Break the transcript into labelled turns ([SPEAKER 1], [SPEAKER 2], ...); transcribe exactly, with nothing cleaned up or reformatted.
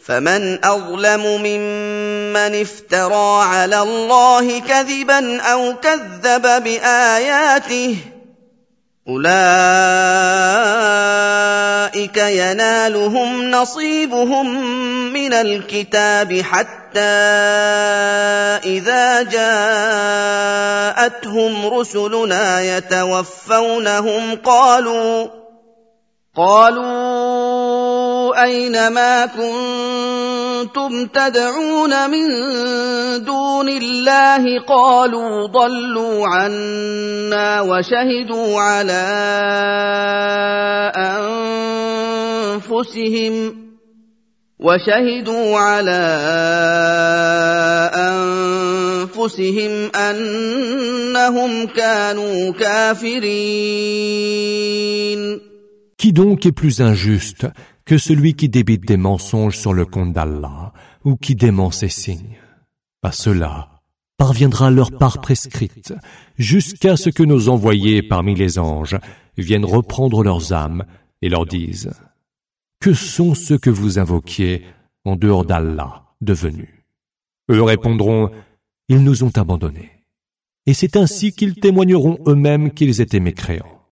[SPEAKER 1] فمن أظلم ممن افترى على الله كذبا أو كذب بآياته أولئك ينالهم نصيبهم من الكتاب حتى إذا جاءتهم رسلنا يتوفونهم قالوا قالوا أين ما كنتم تدعون من دون الله قالوا ضلوا عنا وشهدوا على أنفسهم وشهدوا على أنفسهم أنهم كانوا كافرين.
[SPEAKER 2] Qui donc est plus injuste que celui qui débite des mensonges sur le compte d'Allah ou qui dément ses signes? À cela parviendra leur part prescrite jusqu'à ce que nos envoyés parmi les anges viennent reprendre leurs âmes et leur disent: que sont ceux que vous invoquiez en dehors d'Allah devenus? Eux répondront: ils nous ont abandonnés. Et c'est ainsi qu'ils témoigneront eux-mêmes qu'ils étaient mécréants.